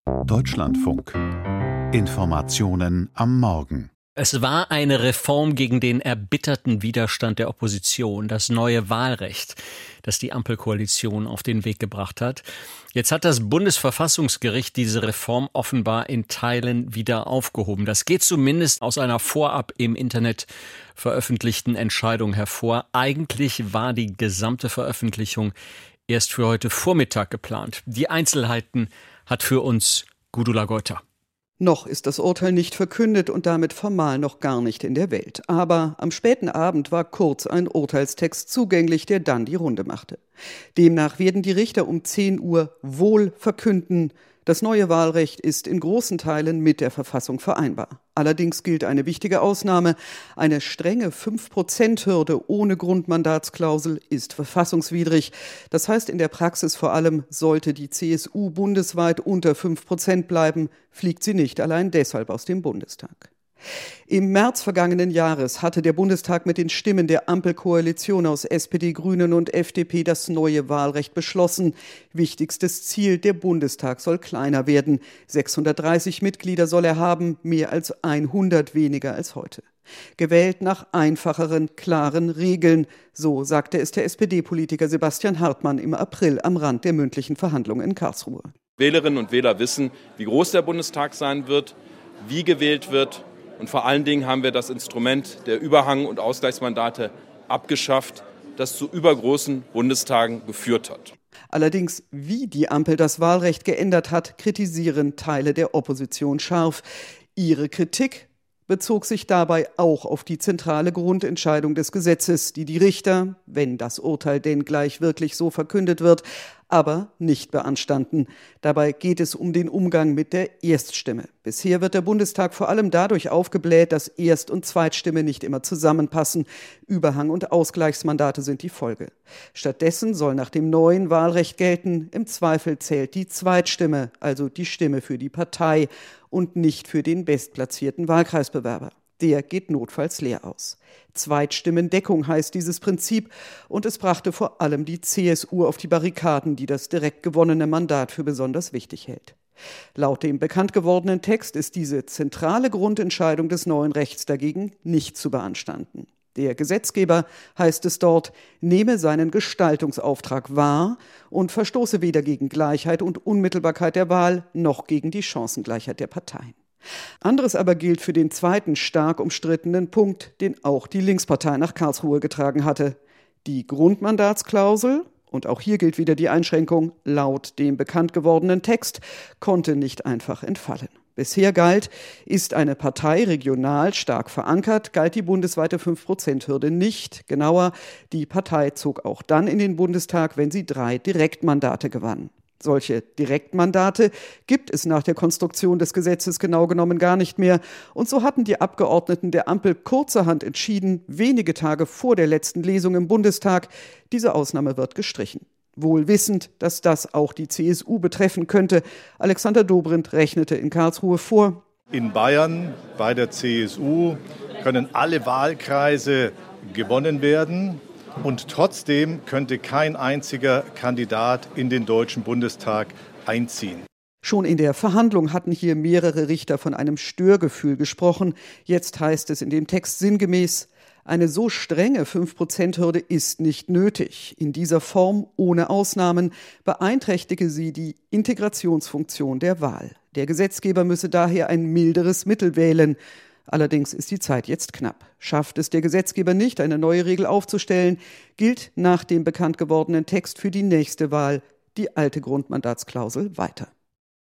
Deutschlandfunk. Informationen am Morgen. Es war eine Reform gegen den erbitterten Widerstand der Opposition, das neue Wahlrecht, das die Ampelkoalition auf den Weg gebracht hat. Jetzt hat das Bundesverfassungsgericht diese Reform offenbar in Teilen wieder aufgehoben. Das geht zumindest aus einer vorab im Internet veröffentlichten Entscheidung hervor. Eigentlich war die gesamte Veröffentlichung erst für heute Vormittag geplant. Die Einzelheiten hat für uns Gudula Goiter. Noch ist das Urteil nicht verkündet und damit formal noch gar nicht in der Welt. Aber am späten Abend war kurz ein Urteilstext zugänglich, der dann die Runde machte. Demnach werden die Richter um 10 Uhr wohl verkünden, das neue Wahlrecht ist in großen Teilen mit der Verfassung vereinbar. Allerdings gilt eine wichtige Ausnahme. Eine strenge 5%-Hürde ohne Grundmandatsklausel ist verfassungswidrig. Das heißt in der Praxis vor allem, sollte die CSU bundesweit unter 5% bleiben, fliegt sie nicht allein deshalb aus dem Bundestag. Im März vergangenen Jahres hatte der Bundestag mit den Stimmen der Ampelkoalition aus SPD, Grünen und FDP das neue Wahlrecht beschlossen. Wichtigstes Ziel, der Bundestag soll kleiner werden. 630 Mitglieder soll er haben, mehr als 100 weniger als heute. Gewählt nach einfacheren, klaren Regeln, so sagte es der SPD-Politiker Sebastian Hartmann im April am Rand der mündlichen Verhandlungen in Karlsruhe. Wählerinnen und Wähler wissen, wie groß der Bundestag sein wird, wie gewählt wird. Und vor allen Dingen haben wir das Instrument der Überhang- und Ausgleichsmandate abgeschafft, das zu übergroßen Bundestagen geführt hat. Allerdings, wie die Ampel das Wahlrecht geändert hat, kritisieren Teile der Opposition scharf. Ihre Kritik bezog sich dabei auch auf die zentrale Grundentscheidung des Gesetzes, die die Richter, wenn das Urteil denn gleich wirklich so verkündet wird, aber nicht beanstanden. Dabei geht es um den Umgang mit der Erststimme. Bisher wird der Bundestag vor allem dadurch aufgebläht, dass Erst- und Zweitstimme nicht immer zusammenpassen. Überhang- und Ausgleichsmandate sind die Folge. Stattdessen soll nach dem neuen Wahlrecht gelten, im Zweifel zählt die Zweitstimme, also die Stimme für die Partei und nicht für den bestplatzierten Wahlkreisbewerber. Der geht notfalls leer aus. Zweitstimmendeckung heißt dieses Prinzip und es brachte vor allem die CSU auf die Barrikaden, die das direkt gewonnene Mandat für besonders wichtig hält. Laut dem bekannt gewordenen Text ist diese zentrale Grundentscheidung des neuen Rechts dagegen nicht zu beanstanden. Der Gesetzgeber, heißt es dort, nehme seinen Gestaltungsauftrag wahr und verstoße weder gegen Gleichheit und Unmittelbarkeit der Wahl noch gegen die Chancengleichheit der Parteien. Anderes aber gilt für den zweiten stark umstrittenen Punkt, den auch die Linkspartei nach Karlsruhe getragen hatte. Die Grundmandatsklausel, und auch hier gilt wieder die Einschränkung, laut dem bekannt gewordenen Text, konnte nicht einfach entfallen. Bisher galt, ist eine Partei regional stark verankert, galt die bundesweite 5%-Hürde nicht. Genauer, die Partei zog auch dann in den Bundestag, wenn sie 3 Direktmandate gewann. Solche Direktmandate gibt es nach der Konstruktion des Gesetzes genau genommen gar nicht mehr. Und so hatten die Abgeordneten der Ampel kurzerhand entschieden, wenige Tage vor der letzten Lesung im Bundestag, diese Ausnahme wird gestrichen. Wohl wissend, dass das auch die CSU betreffen könnte. Alexander Dobrindt rechnete in Karlsruhe vor. In Bayern bei der CSU können alle Wahlkreise gewonnen werden. Und trotzdem könnte kein einziger Kandidat in den Deutschen Bundestag einziehen. Schon in der Verhandlung hatten hier mehrere Richter von einem Störgefühl gesprochen. Jetzt heißt es in dem Text sinngemäß, eine so strenge 5%-Hürde ist nicht nötig. In dieser Form, ohne Ausnahmen, beeinträchtige sie die Integrationsfunktion der Wahl. Der Gesetzgeber müsse daher ein milderes Mittel wählen. Allerdings ist die Zeit jetzt knapp. Schafft es der Gesetzgeber nicht, eine neue Regel aufzustellen, gilt nach dem bekannt gewordenen Text für die nächste Wahl die alte Grundmandatsklausel weiter.